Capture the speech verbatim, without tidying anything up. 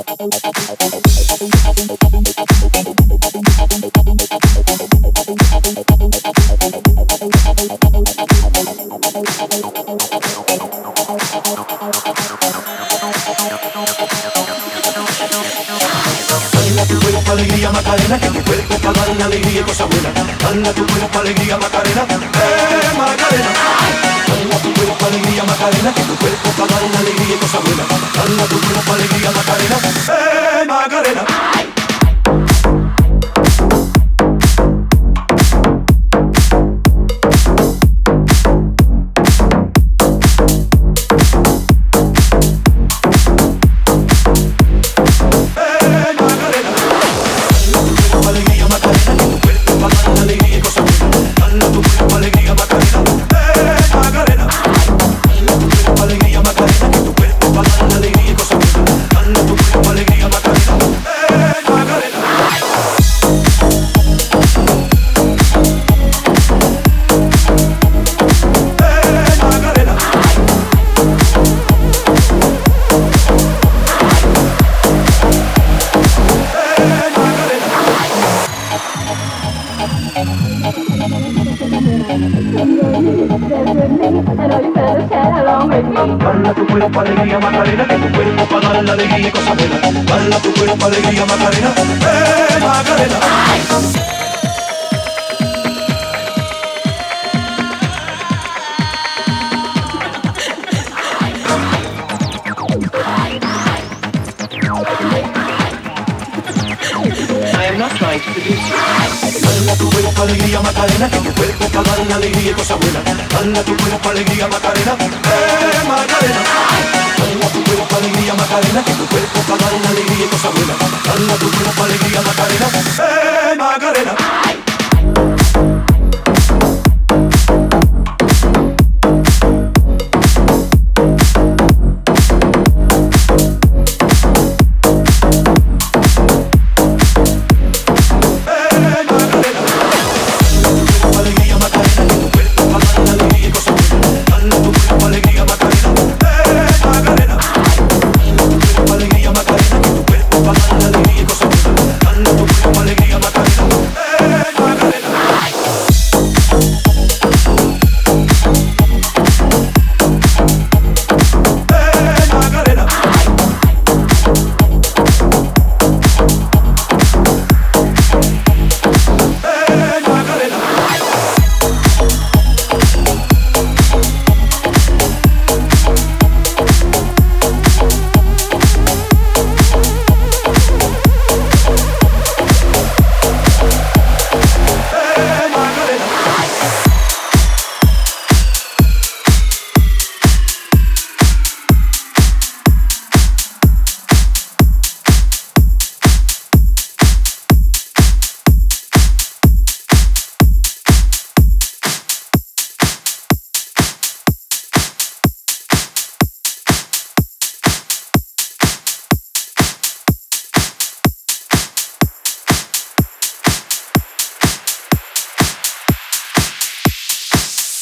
Alegría Macarena, que tu cuerpo para dar la alegría y cosas buenas. Dale a tu cuerpo alegría Macarena, eh Macarena. Dale a tu cuerpo alegría Macarena, que tu cuerpo para dar la alegría y cosas buenas. Dale a tu cuerpo alegría Macarena, eh Macarena. Dale a tu cuerpo alegría Macarena, que tu cuerpo para dar la alegría y cosas buenas. Dale a tu cuerpo alegría Macarena, eh Macarena. Dale a tu cuerpo alegría Macarena, que tu cuerpo para dar la alegría y cosas buenas. Dale a tu cuerpo alegría Macarena, eh Macarena. Dale a tu cuerpo alegría Macarena, que tu cuerpo para dar la alegría y cosas buenas. Dale a tu cuerpo alegría Macarena, eh